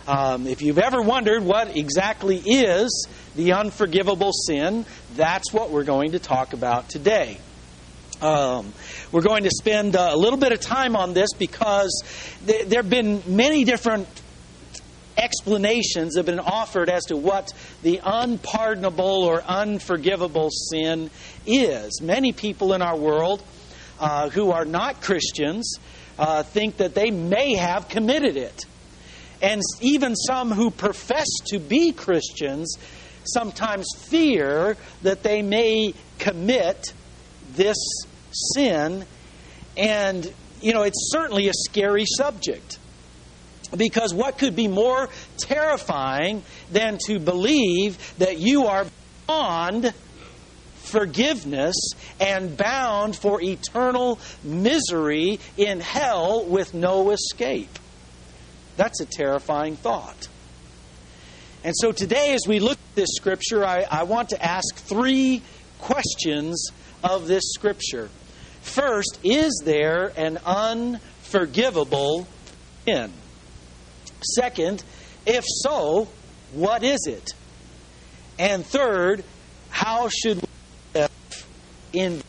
If you've ever wondered what exactly is the unforgivable sin, that's what we're going to talk about today. We're going to spend a little bit of time on this because there have been many different explanations have been offered as to what the unpardonable or unforgivable sin is. Many people in our world who are not Christians think that they may have committed it. And even some who profess to be Christians sometimes fear that they may commit this sin. And, it's certainly a scary subject. Because what could be more terrifying than to believe that you are beyond forgiveness and bound for eternal misery in hell with no escape? That's a terrifying thought. And so today, as we look at this Scripture, I want to ask 3 questions of this Scripture. First, is there an unforgivable sin? Second, if so, what is it? And third, how should we live in?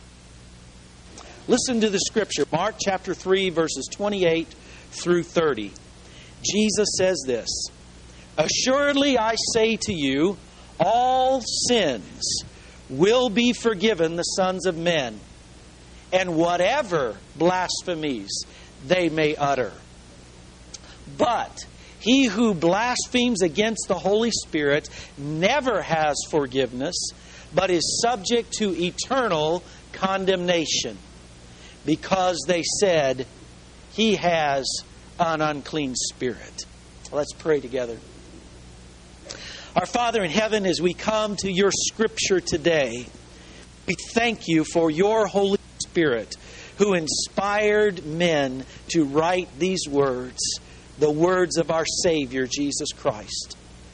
Listen to the Scripture, Mark chapter 3, verses 28 through 30. Jesus says this, "Assuredly I say to you, all sins will be forgiven the sons of men, and whatever blasphemies they may utter. But he who blasphemes against the Holy Spirit never has forgiveness, but is subject to eternal condemnation, because they said, he has an unclean spirit." Let's pray together. Our Father in heaven, as we come to your Scripture today, we thank you for your Holy Spirit who inspired men to write these words, the words of our Savior, Jesus Christ.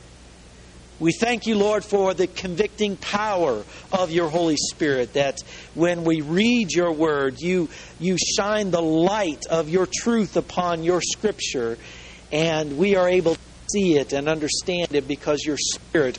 We thank you, Lord, for the convicting power of your Holy Spirit, that when we read your word, you shine the light of your truth upon your Scripture, and we are able to see it and understand it because your Spirit.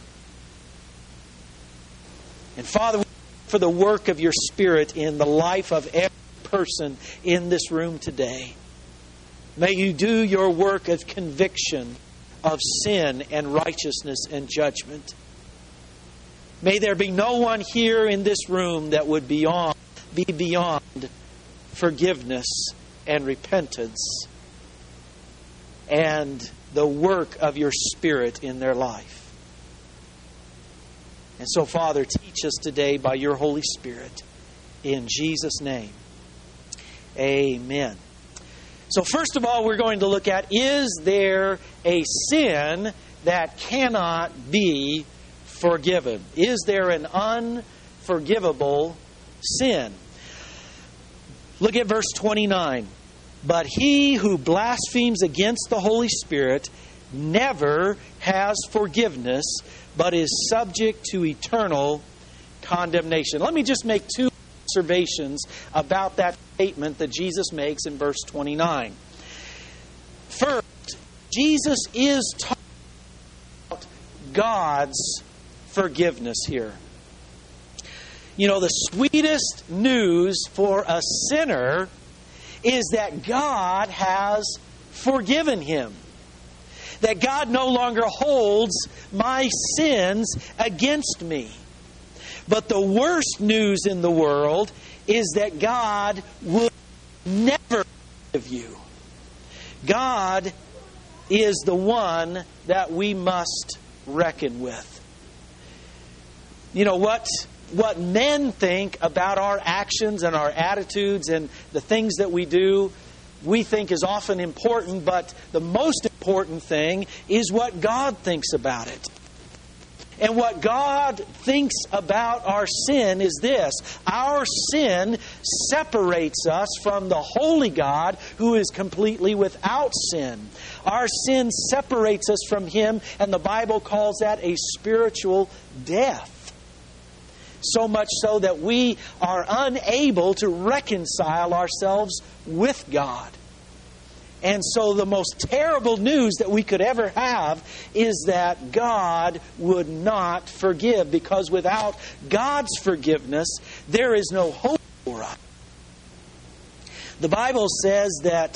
And Father, we thank you for the work of your Spirit in the life of every person in this room today. May you do your work of conviction of sin and righteousness and judgment. May there be no one here in this room that would be beyond forgiveness and repentance and the work of your Spirit in their life. And so, Father, teach us today by your Holy Spirit. In Jesus' name, amen. So first of all, we're going to look at, is there a sin that cannot be forgiven? Is there an unforgivable sin? Look at verse 29. "But he who blasphemes against the Holy Spirit never has forgiveness, but is subject to eternal condemnation." Let me just make 2 observations about that statement that Jesus makes in verse 29. First, Jesus is talking about God's forgiveness here. The sweetest news for a sinner is that God has forgiven him. That God no longer holds my sins against me. But the worst news in the world is that God will never forgive you. God is the one that we must reckon with. What men think about our actions and our attitudes and the things that we do, we think is often important, but the most important thing is what God thinks about it. And what God thinks about our sin is this: our sin separates us from the holy God who is completely without sin. Our sin separates us from Him, and the Bible calls that a spiritual death. So much so that we are unable to reconcile ourselves with God. And so the most terrible news that we could ever have is that God would not forgive, because without God's forgiveness, there is no hope for us. The Bible says that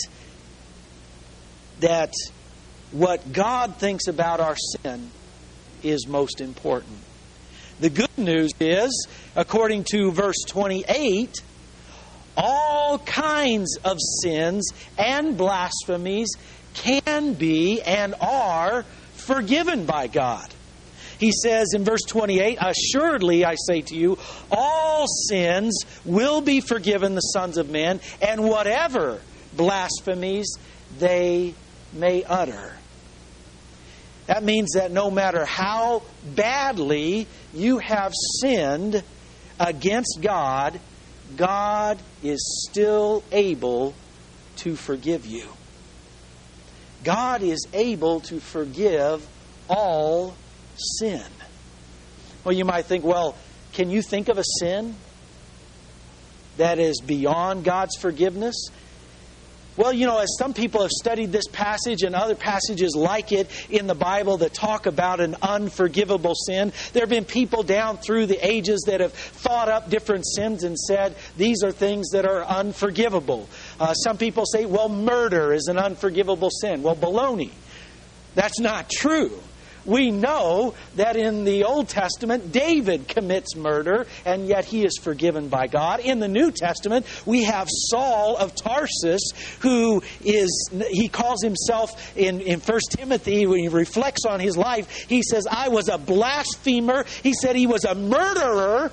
what God thinks about our sin is most important. The good news is, according to verse 28, all kinds of sins and blasphemies can be and are forgiven by God. He says in verse 28, assuredly I say to you, all sins will be forgiven the sons of men, and whatever blasphemies they may utter. That means that no matter how badly you have sinned against God, God is still able to forgive you. God is able to forgive all sin. Well, you might think, well, can you think of a sin that is beyond God's forgiveness? Well, as some people have studied this passage and other passages like it in the Bible that talk about an unforgivable sin, there have been people down through the ages that have thought up different sins and said these are things that are unforgivable. Some people say, well, murder is an unforgivable sin. Well, baloney. That's not true. We know that in the Old Testament, David commits murder, and yet he is forgiven by God. In the New Testament, we have Saul of Tarsus, he calls himself in 1 Timothy, when he reflects on his life, he says, I was a blasphemer. He said he was a murderer.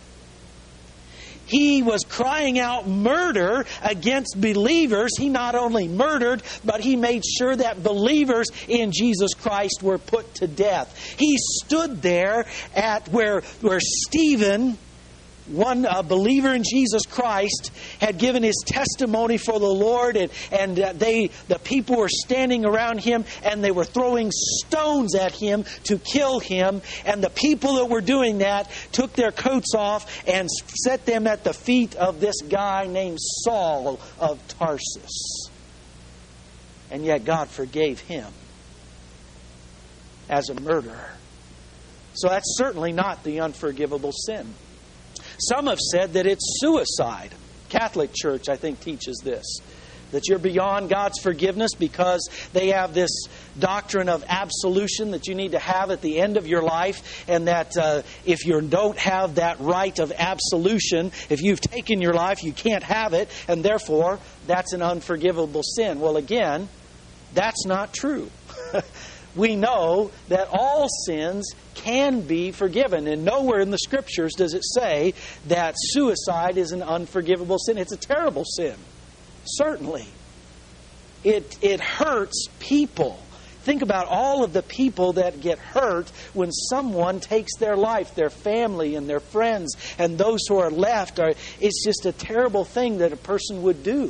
He was crying out murder against believers. He not only murdered, but he made sure that believers in Jesus Christ were put to death. He stood there at where Stephen, a believer in Jesus Christ, had given his testimony for the Lord, and the people were standing around him, and they were throwing stones at him to kill him. And the people that were doing that took their coats off and set them at the feet of this guy named Saul of Tarsus. And yet God forgave him as a murderer. So that's certainly not the unforgivable sin. Some have said that it's suicide. Catholic Church, I think, teaches this. That you're beyond God's forgiveness because they have this doctrine of absolution that you need to have at the end of your life. And that if you don't have that right of absolution, if you've taken your life, you can't have it. And therefore, that's an unforgivable sin. Well, again, that's not true. We know that all sins can be forgiven. And nowhere in the Scriptures does it say that suicide is an unforgivable sin. It's a terrible sin. Certainly. It hurts people. Think about all of the people that get hurt when someone takes their life, their family and their friends, and those who are left. It's just a terrible thing that a person would do.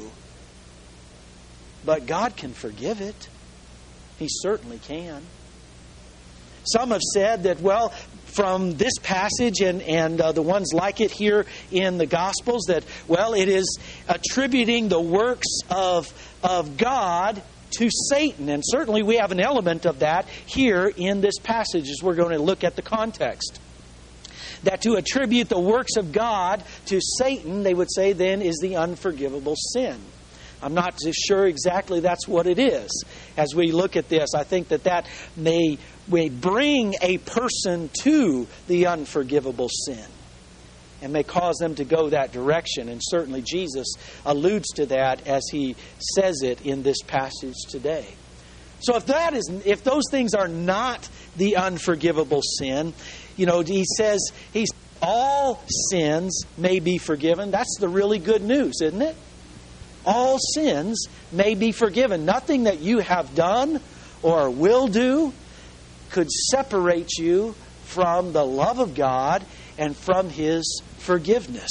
But God can forgive it. He certainly can. Some have said that, well, from this passage and the ones like it here in the Gospels, that, well, it is attributing the works of God to Satan. And certainly we have an element of that here in this passage as we're going to look at the context. That to attribute the works of God to Satan, they would say then, is the unforgivable sin. I'm not sure exactly that's what it is. As we look at this, I think that may bring a person to the unforgivable sin and may cause them to go that direction. And certainly Jesus alludes to that as he says it in this passage today. So if those things are not the unforgivable sin, he says all sins may be forgiven. That's the really good news, isn't it? All sins may be forgiven. Nothing that you have done or will do could separate you from the love of God and from His forgiveness.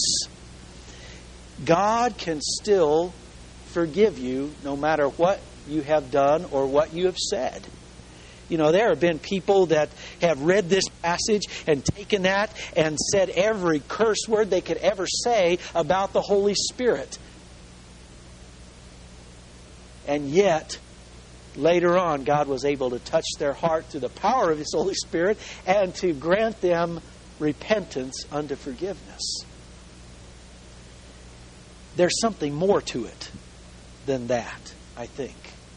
God can still forgive you no matter what you have done or what you have said. There have been people that have read this passage and taken that and said every curse word they could ever say about the Holy Spirit. And yet, later on, God was able to touch their heart through the power of His Holy Spirit and to grant them repentance unto forgiveness. There's something more to it than that, I think.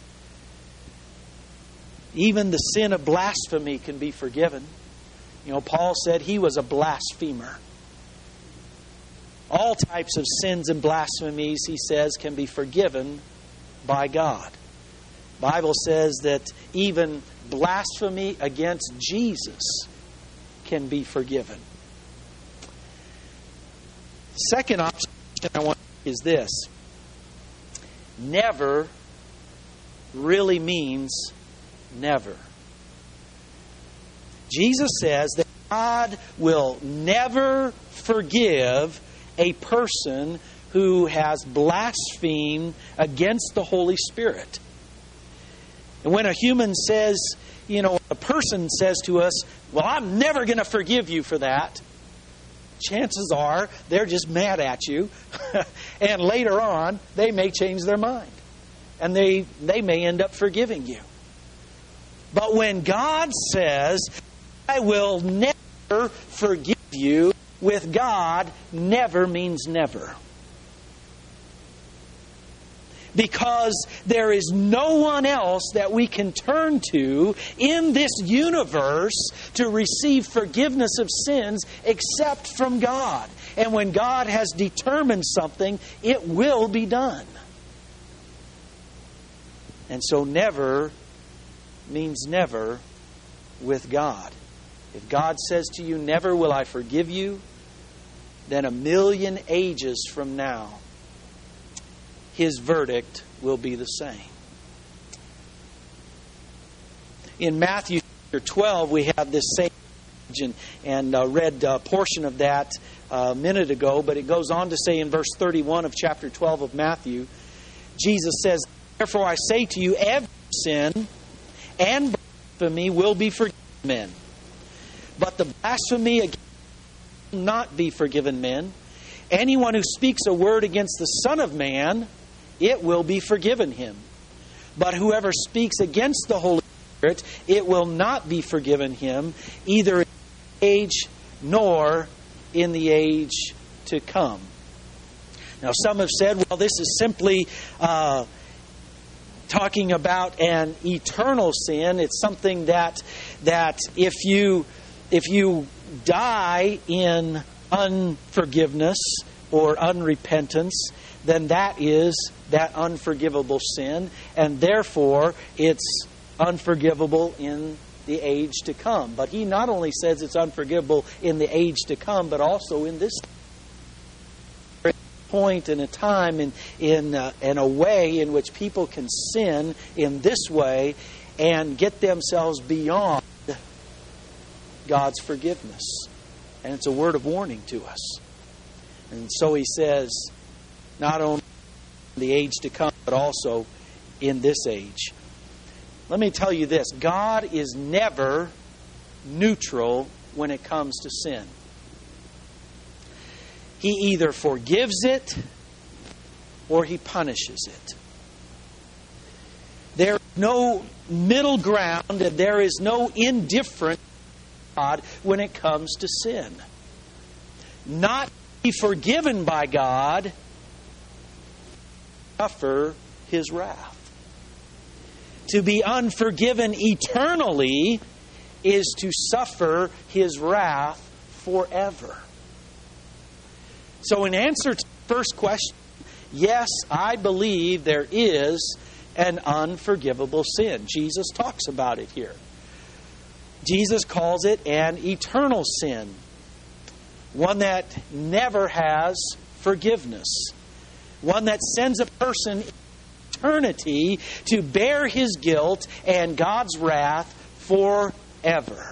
Even the sin of blasphemy can be forgiven. You know, Paul said he was a blasphemer. All types of sins and blasphemies, he says, can be forgiven by God. The Bible says that even blasphemy against Jesus can be forgiven. Second option I want is this. Never really means never. Jesus says that God will never forgive a person who has blasphemed against the Holy Spirit. And when a human says, a person says to us, well, I'm never going to forgive you for that, chances are they're just mad at you. And later on, they may change their mind. And they may end up forgiving you. But when God says, I will never forgive you, with God, never means never. Because there is no one else that we can turn to in this universe to receive forgiveness of sins except from God. And when God has determined something, it will be done. And so never means never with God. If God says to you, never will I forgive you, then 1,000,000 ages from now, His verdict will be the same. In Matthew chapter 12, we have this same and read a portion of that a minute ago, but it goes on to say in verse 31 of chapter 12 of Matthew, Jesus says, therefore I say to you, every sin and blasphemy will be forgiven men. But the blasphemy against will not be forgiven men. Anyone who speaks a word against the Son of Man, it will be forgiven him. But whoever speaks against the Holy Spirit, it will not be forgiven him, either in the age nor in the age to come. Now, some have said, well, this is simply talking about an eternal sin. It's something that if you die in unforgiveness or unrepentance, then that is that unforgivable sin, and therefore it's unforgivable in the age to come. But he not only says it's unforgivable in the age to come, but also in this point in a time in a way in which people can sin in this way and get themselves beyond God's forgiveness. And it's a word of warning to us. And so he says, not only in the age to come, but also in this age. Let me tell you this. God is never neutral when it comes to sin. He either forgives it or He punishes it. There is no middle ground and there is no indifference to God when it comes to sin. Not be forgiven by God, suffer His wrath. To be unforgiven eternally is to suffer His wrath forever. So in answer to the first question, yes, I believe there is an unforgivable sin. Jesus talks about it here. Jesus calls it an eternal sin. One that never has forgiveness. One that sends a person in eternity to bear his guilt and God's wrath forever.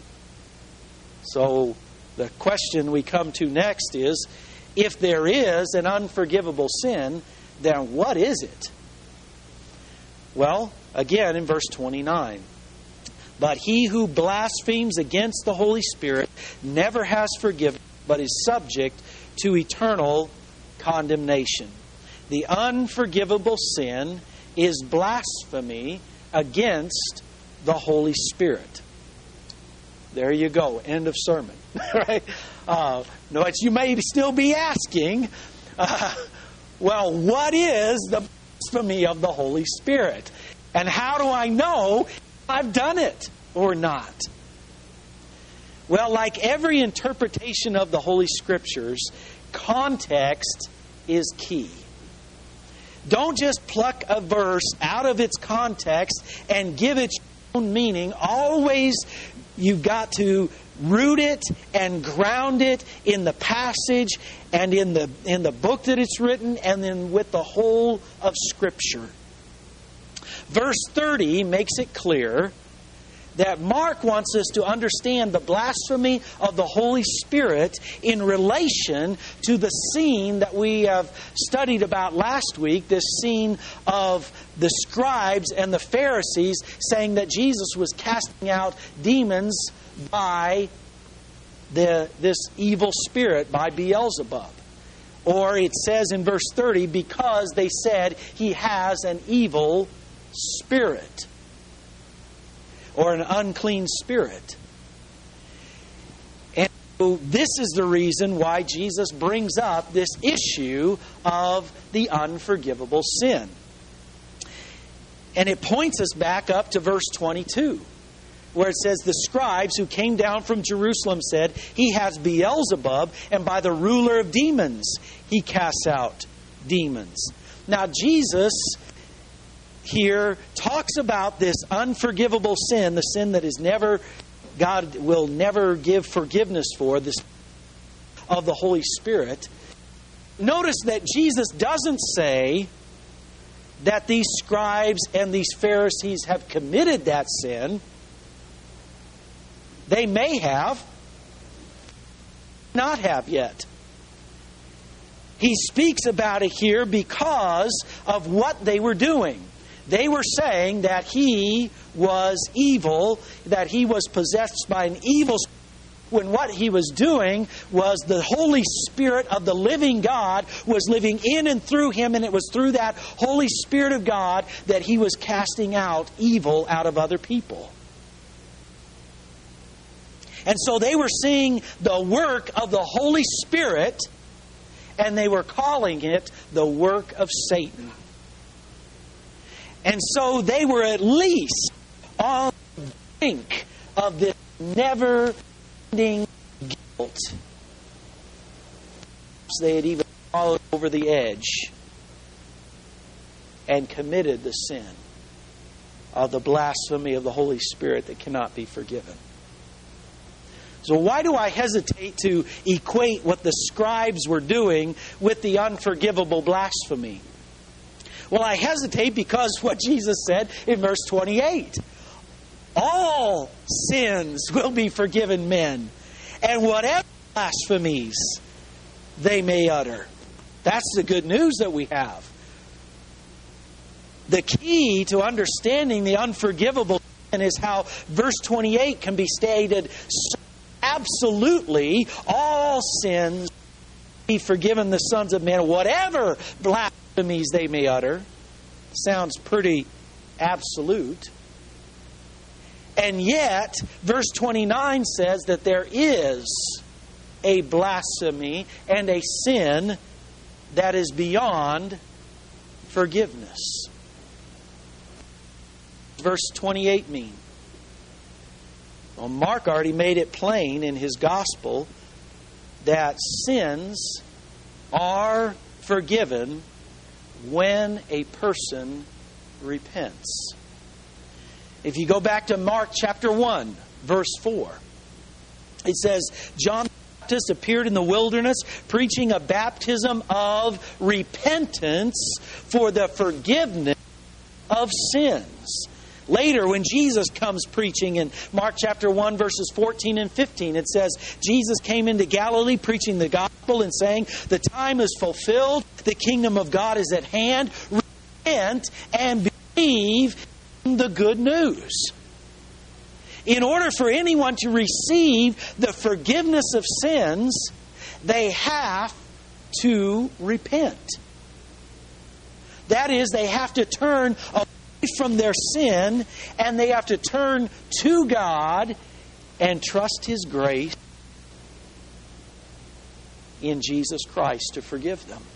So the question we come to next is, if there is an unforgivable sin, then what is it? Well, again in verse 29. But he who blasphemes against the Holy Spirit never has forgiveness, but is subject to eternal condemnation. The unforgivable sin is blasphemy against the Holy Spirit. There you go. End of sermon. Right? No, you may still be asking, well, what is the blasphemy of the Holy Spirit? And how do I know if I've done it or not? Well, like every interpretation of the Holy Scriptures, context is key. Don't just pluck a verse out of its context and give it your own meaning. Always, you've got to root it and ground it in the passage and in the book that it's written, and then with the whole of Scripture. Verse 30 makes it clear that Mark wants us to understand the blasphemy of the Holy Spirit in relation to the scene that we have studied about last week, this scene of the scribes and the Pharisees saying that Jesus was casting out demons by this evil spirit, by Beelzebub. Or it says in verse 30, because they said he has an evil spirit, or an unclean spirit. And so this is the reason why Jesus brings up this issue of the unforgivable sin. And it points us back up to verse 22, where it says, the scribes who came down from Jerusalem said, he has Beelzebub, and by the ruler of demons he casts out demons. Now Jesus here talks about this unforgivable sin, the sin that is never, God will never give forgiveness for, this of the Holy Spirit. Notice that Jesus doesn't say that these scribes and these Pharisees have committed that sin. They may have, not have yet. He speaks about it here because of what they were doing. They were saying that he was evil, that he was possessed by an evil spirit, when what he was doing was the Holy Spirit of the living God was living in and through him, and it was through that Holy Spirit of God that he was casting out evil out of other people. And so they were seeing the work of the Holy Spirit, and they were calling it the work of Satan. And so they were at least on the brink of this never-ending guilt. They had even fallen over the edge and committed the sin of the blasphemy of the Holy Spirit that cannot be forgiven. So why do I hesitate to equate what the scribes were doing with the unforgivable blasphemy? Well, I hesitate because what Jesus said in verse 28. All sins will be forgiven men, and whatever blasphemies they may utter. That's the good news that we have. The key to understanding the unforgivable sin is how verse 28 can be stated so absolutely. All sins will be forgiven the sons of men, whatever blasphemies they may utter. Sounds pretty absolute. And yet, verse 29 says that there is a blasphemy and a sin that is beyond forgiveness. Verse 28 mean? Well, Mark already made it plain in his gospel that sins are forgiven when a person repents. If you go back to Mark chapter 1, verse 4, it says, John the Baptist appeared in the wilderness preaching a baptism of repentance for the forgiveness of sins. Later, when Jesus comes preaching in Mark chapter 1, verses 14 and 15, it says, Jesus came into Galilee preaching the gospel and saying, the time is fulfilled, the kingdom of God is at hand. Repent and believe in the good news. In order for anyone to receive the forgiveness of sins, they have to repent. That is, they have to turn away from their sin, and they have to turn to God and trust His grace in Jesus Christ to forgive them.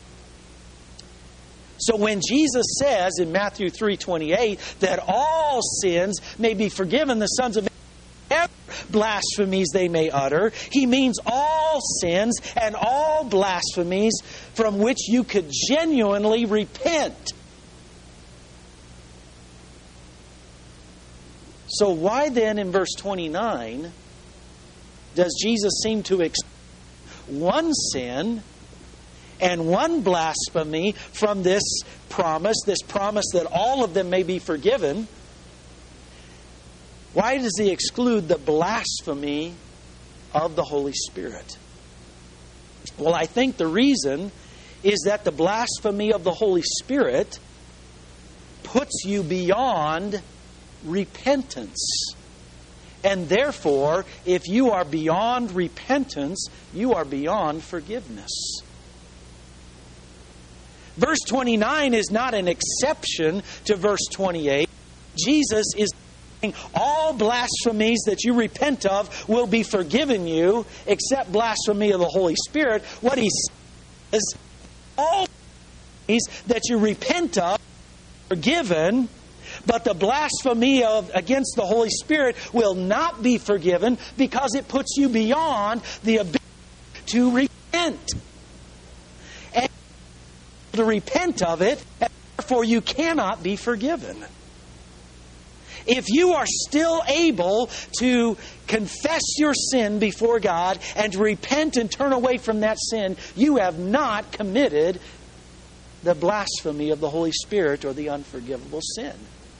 So when Jesus says in Matthew 3:28 that all sins may be forgiven the sons of man, blasphemies they may utter, He means all sins and all blasphemies from which you could genuinely repent. So why then in verse 29 does Jesus seem to exclude one sin and one blasphemy from this promise that all of them may be forgiven? Why does He exclude the blasphemy of the Holy Spirit? Well, I think the reason is that the blasphemy of the Holy Spirit puts you beyond repentance. And therefore, if you are beyond repentance, you are beyond forgiveness. Verse 29 is not an exception to verse 28. Jesus is saying all blasphemies that you repent of will be forgiven you, except blasphemy of the Holy Spirit. What He says is all blasphemies that you repent of are forgiven, but the blasphemy against the Holy Spirit will not be forgiven because it puts you beyond the ability to repent. And to repent of it, and therefore you cannot be forgiven. If you are still able to confess your sin before God and to repent and turn away from that sin, you have not committed the blasphemy of the Holy Spirit or the unforgivable sin.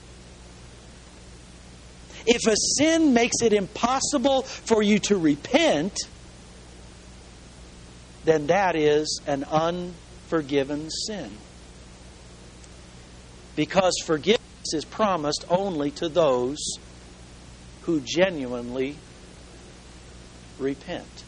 If a sin makes it impossible for you to repent, then that is an unforgiven sin. Because forgiveness is promised only to those who genuinely repent.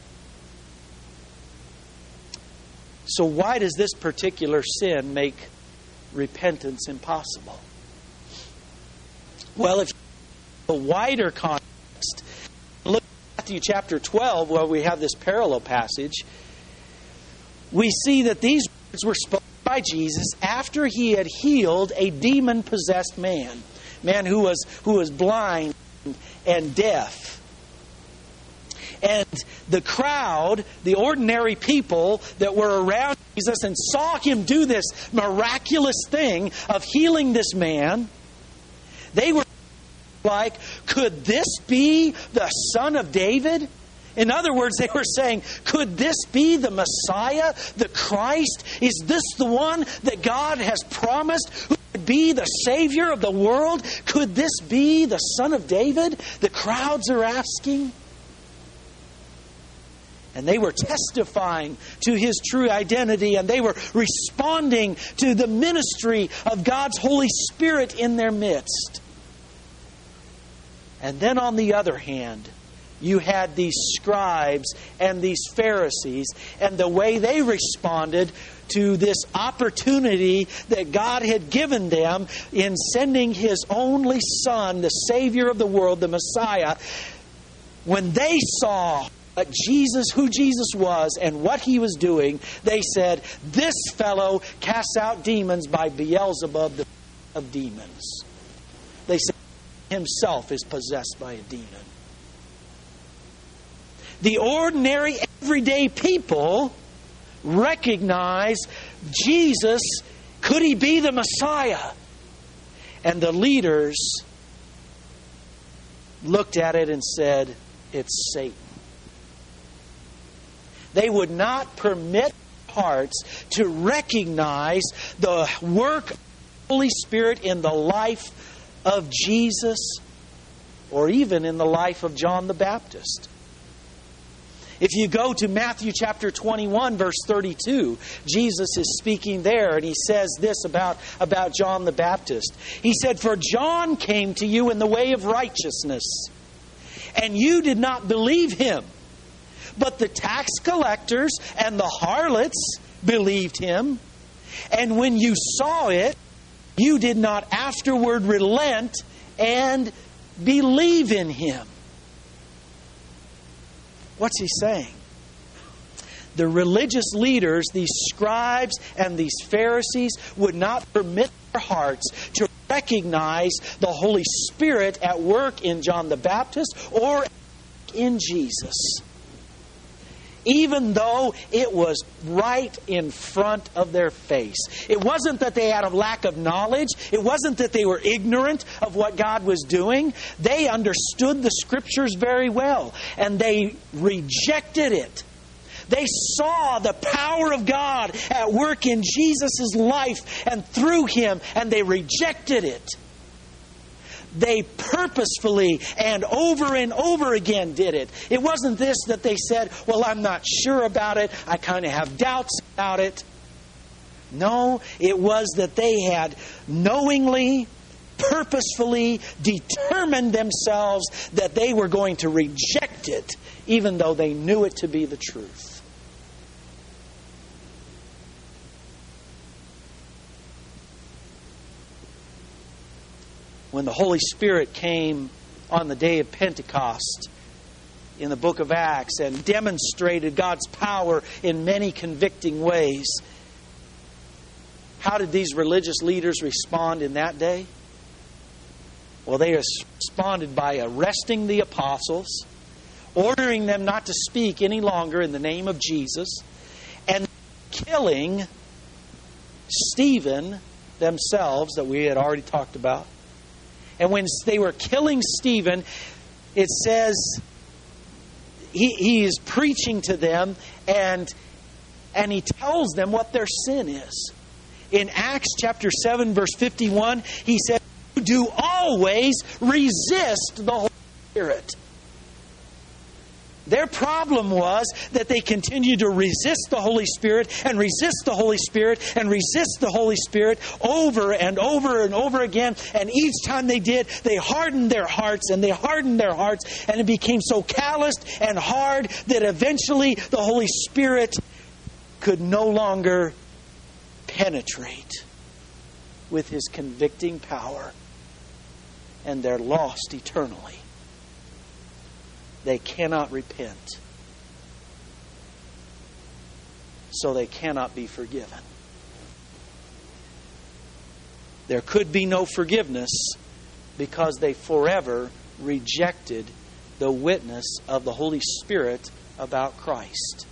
So why does this particular sin make repentance impossible? Well, if the wider context, look at Matthew chapter 12, where we have this parallel passage, we see that these words were spoken by Jesus after He had healed a demon-possessed man who was blind and deaf. And the crowd, the ordinary people that were around Jesus and saw Him do this miraculous thing of healing this man, they were like, could this be the Son of David? In other words, they were saying, could this be the Messiah, the Christ? Is this the one that God has promised who would be the Savior of the world? Could this be the Son of David? The crowds are asking. And they were testifying to His true identity, and they were responding to the ministry of God's Holy Spirit in their midst. And then on the other hand, you had these scribes and these Pharisees, and the way they responded to this opportunity that God had given them in sending His only Son, the Savior of the world, the Messiah. When they saw Jesus, who Jesus was and what He was doing, they said, this fellow casts out demons by Beelzebub of demons. They said, Himself is possessed by a demon. The ordinary, everyday people recognize Jesus. Could He be the Messiah? And the leaders looked at it and said, it's Satan. They would not permit hearts to recognize the work of the Holy Spirit in the life of Jesus, or even in the life of John the Baptist. If you go to Matthew chapter 21, verse 32, Jesus is speaking there, and He says this about John the Baptist. He said, for John came to you in the way of righteousness, and you did not believe him. But the tax collectors and the harlots believed him. And when you saw it, you did not afterward relent and believe in Him. What's he saying? The religious leaders, these scribes and these Pharisees, would not permit their hearts to recognize the Holy Spirit at work in John the Baptist or in Jesus, even though it was right in front of their face. It wasn't that they had a lack of knowledge. It wasn't that they were ignorant of what God was doing. They understood the Scriptures very well, and they rejected it. They saw the power of God at work in Jesus' life and through Him, and they rejected it. They purposefully and over again did it. It wasn't this that they said, well, I'm not sure about it. I kind of have doubts about it. No, it was that they had knowingly, purposefully determined themselves that they were going to reject it, even though they knew it to be the truth. When the Holy Spirit came on the day of Pentecost in the book of Acts and demonstrated God's power in many convicting ways, how did these religious leaders respond in that day? Well, they responded by arresting the apostles, ordering them not to speak any longer in the name of Jesus, and killing Stephen themselves, that we had already talked about. And when they were killing Stephen, it says he is preaching to them, and he tells them what their sin is. In Acts chapter 7, verse 51, he said, "You do always resist the Holy Spirit." Their problem was that they continued to resist the Holy Spirit and resist the Holy Spirit and resist the Holy Spirit over and over again. And each time they did, they hardened their hearts and they hardened their hearts, and it became so calloused and hard that eventually the Holy Spirit could no longer penetrate with His convicting power, and they're lost eternally. They cannot repent, so they cannot be forgiven. There could be no forgiveness because they forever rejected the witness of the Holy Spirit about Christ.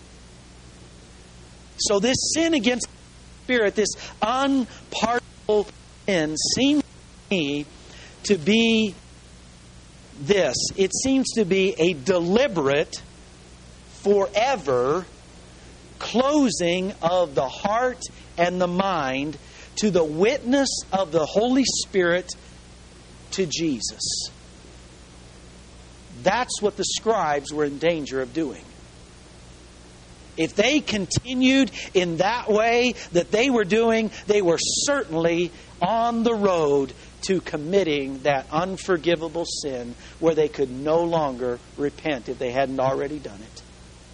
So this sin against the Spirit, this unpardonable sin, seems to me to be this. It seems to be a deliberate, forever closing of the heart and the mind to the witness of the Holy Spirit to Jesus. That's what the scribes were in danger of doing. If they continued in that way that they were doing, they were certainly on the road to committing that unforgivable sin where they could no longer repent if they hadn't already done it.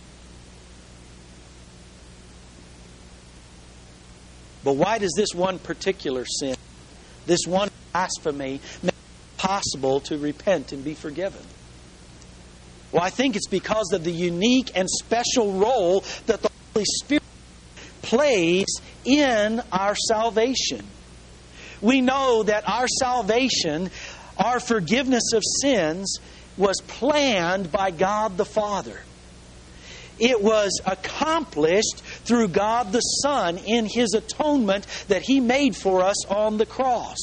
But why does this one particular sin, this one blasphemy, make it possible to repent and be forgiven? Well, I think it's because of the unique and special role that the Holy Spirit plays in our salvation. We know that our salvation, our forgiveness of sins, was planned by God the Father. It was accomplished through God the Son in His atonement that He made for us on the cross.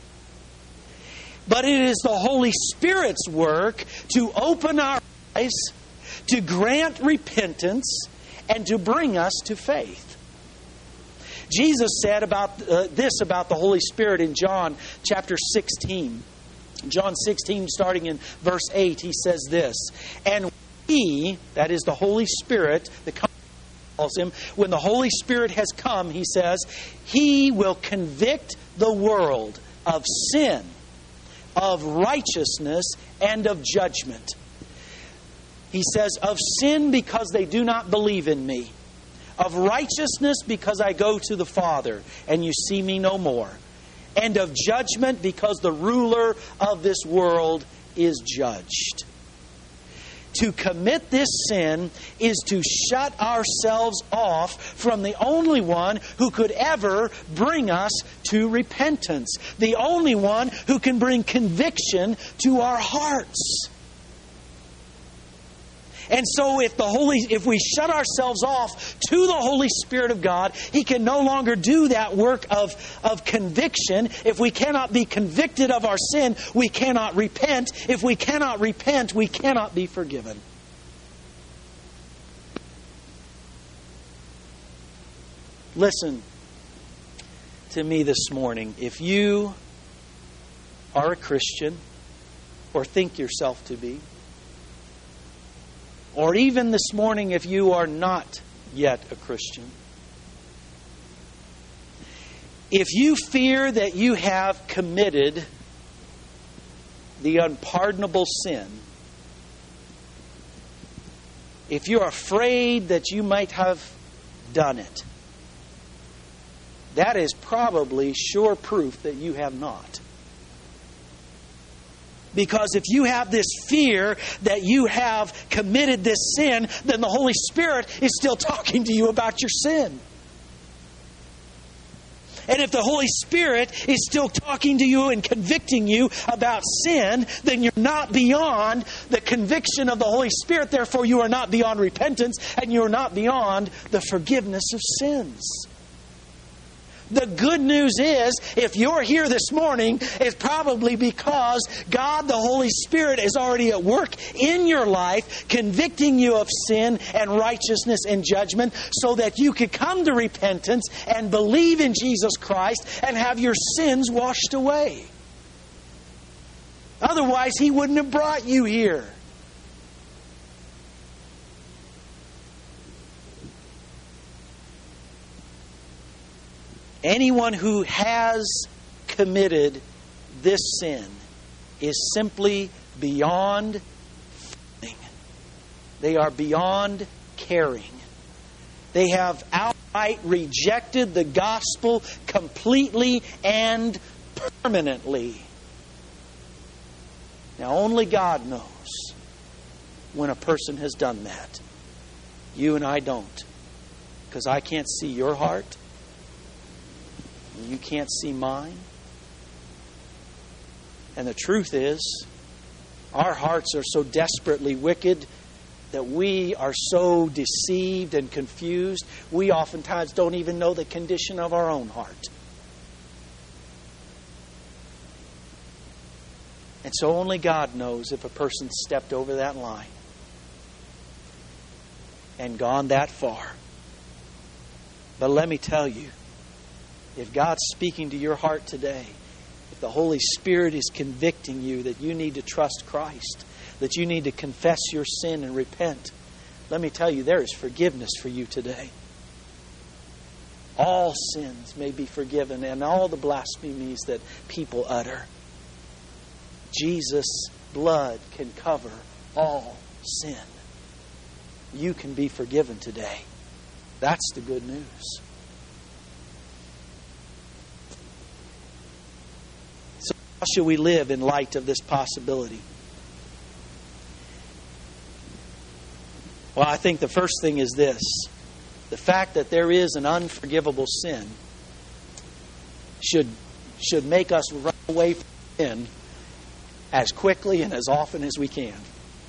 But it is the Holy Spirit's work to open our eyes, to grant repentance, and to bring us to faith. Jesus said about this about the Holy Spirit in John chapter 16. John 16, starting in verse 8, He says this, "And He," that is the Holy Spirit, the calls Him, when the Holy Spirit has come, He says, He will convict the world of sin, of righteousness, and of judgment. He says, of sin because they do not believe in Me. of righteousness because I go to the Father, and you see me no more, and of judgment because the ruler of this world is judged. To commit this sin is to shut ourselves off from the only one who could ever bring us to repentance. The only one who can bring conviction to our hearts. And so if we shut ourselves off to the Holy Spirit of God, He can no longer do that work of conviction. If we cannot be convicted of our sin, we cannot repent. If we cannot repent, we cannot be forgiven. Listen to me this morning. If you are a Christian, or think yourself to be, or even this morning if you are not yet a Christian, if you fear that you have committed the unpardonable sin, if you're afraid that you might have done it, that is probably sure proof that you have not. Because if you have this fear that you have committed this sin, then the Holy Spirit is still talking to you about your sin. And if the Holy Spirit is still talking to you and convicting you about sin, then you're not beyond the conviction of the Holy Spirit. Therefore, you are not beyond repentance, and you are not beyond the forgiveness of sins. The good news is, if you're here this morning, it's probably because God, the Holy Spirit, is already at work in your life, convicting you of sin and righteousness and judgment, so that you could come to repentance and believe in Jesus Christ and have your sins washed away. Otherwise, He wouldn't have brought you here. Anyone who has committed this sin is simply beyond feeling. They are beyond caring. They have outright rejected the gospel completely and permanently. Now, only God knows when a person has done that. You and I don't. Because I can't see your heart. You can't see mine. And the truth is, our hearts are so desperately wicked that we are so deceived and confused, we oftentimes don't even know the condition of our own heart. And so only God knows if a person stepped over that line and gone that far. But let me tell you, if God's speaking to your heart today, if the Holy Spirit is convicting you that you need to trust Christ, that you need to confess your sin and repent, let me tell you, there is forgiveness for you today. All sins may be forgiven, and all the blasphemies that people utter. Jesus' blood can cover all sin. You can be forgiven today. That's the good news. How should we live in light of this possibility? Well, I think the first thing is this. The fact that there is an unforgivable sin should make us run away from sin as quickly and as often as we can.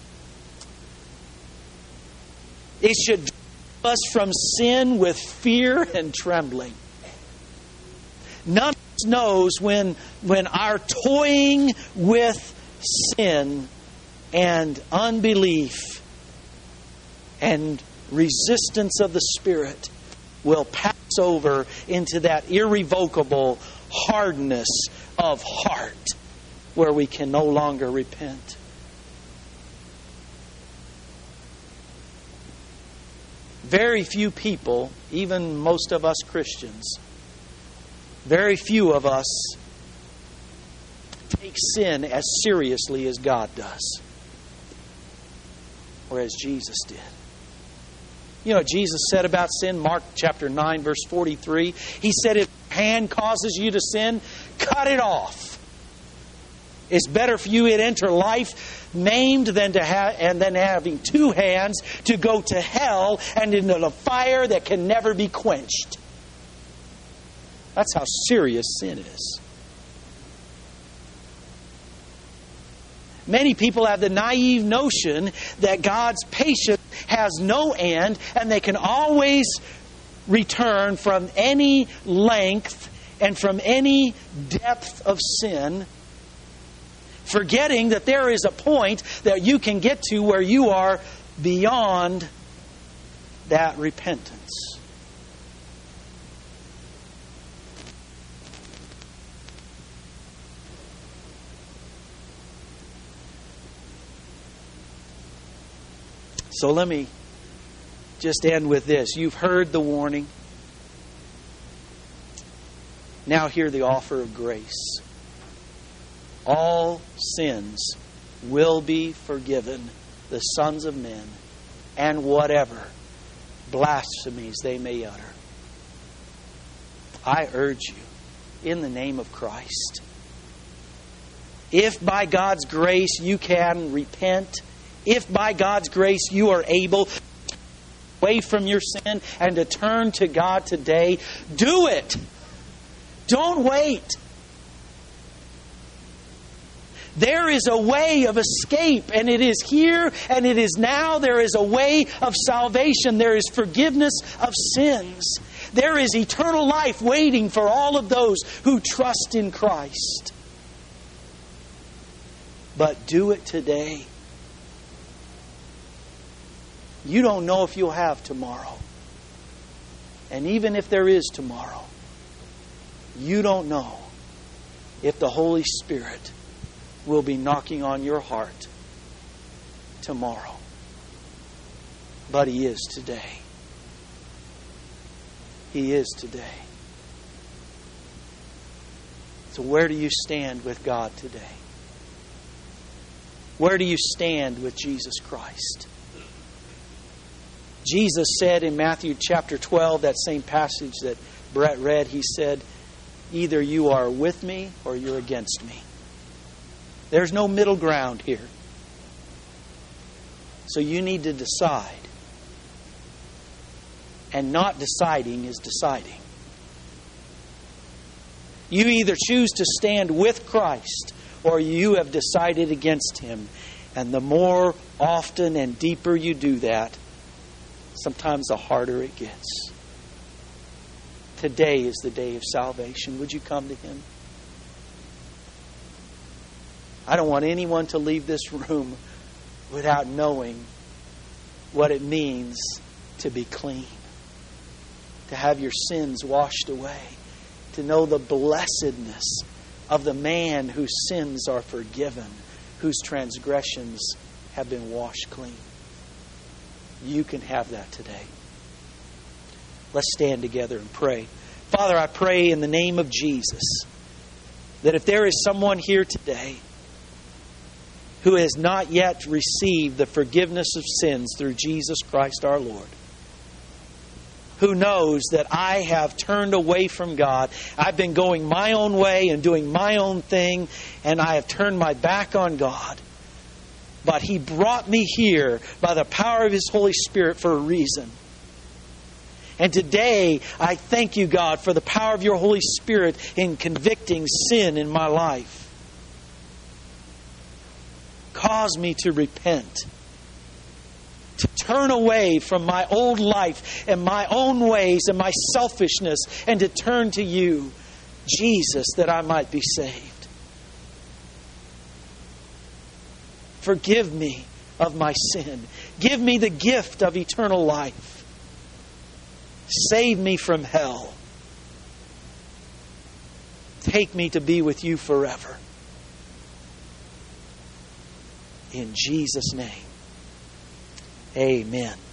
It should drive us from sin with fear and trembling. None knows when our toying with sin and unbelief and resistance of the Spirit will pass over into that irrevocable hardness of heart where we can no longer repent. Very few people, even most of us Christians, very few of us take sin as seriously as God does, or as Jesus did. You know what Jesus said about sin? Mark chapter 9, verse 43. He said, if your hand causes you to sin, cut it off. It's better for you to enter life maimed than having two hands to go to hell and into the fire that can never be quenched. That's how serious sin is. Many people have the naive notion that God's patience has no end and they can always return from any length and from any depth of sin, forgetting that there is a point that you can get to where you are beyond that repentance. So let me just end with this. You've heard the warning. Now hear the offer of grace. All sins will be forgiven the sons of men, and whatever blasphemies they may utter. I urge you, in the name of Christ, if by God's grace you can repent, if by God's grace you are able to turn away from your sin and to turn to God today, do it. Don't wait. There is a way of escape, and it is here and it is now. There is a way of salvation. There is forgiveness of sins. There is eternal life waiting for all of those who trust in Christ. But do it today. You don't know if you'll have tomorrow. And even if there is tomorrow, you don't know if the Holy Spirit will be knocking on your heart tomorrow. But He is today. He is today. So where do you stand with God today? Where do you stand with Jesus Christ? Jesus said in Matthew chapter 12, that same passage that Brett read, He said, either you are with me or you're against me. There's no middle ground here. So you need to decide. And not deciding is deciding. You either choose to stand with Christ or you have decided against Him. And the more often and deeper you do that, sometimes the harder it gets. Today is the day of salvation. Would you come to Him? I don't want anyone to leave this room without knowing what it means to be clean, to have your sins washed away, to know the blessedness of the man whose sins are forgiven, whose transgressions have been washed clean. You can have that today. Let's stand together and pray. Father, I pray in the name of Jesus that if there is someone here today who has not yet received the forgiveness of sins through Jesus Christ our Lord, who knows that I have turned away from God, I've been going my own way and doing my own thing, and I have turned my back on God. But He brought me here by the power of His Holy Spirit for a reason. And today, I thank You, God, for the power of Your Holy Spirit in convicting sin in my life. Cause me to repent, to turn away from my old life and my own ways and my selfishness, and to turn to You, Jesus, that I might be saved. Forgive me of my sin. Give me the gift of eternal life. Save me from hell. Take me to be with You forever. In Jesus' name, amen.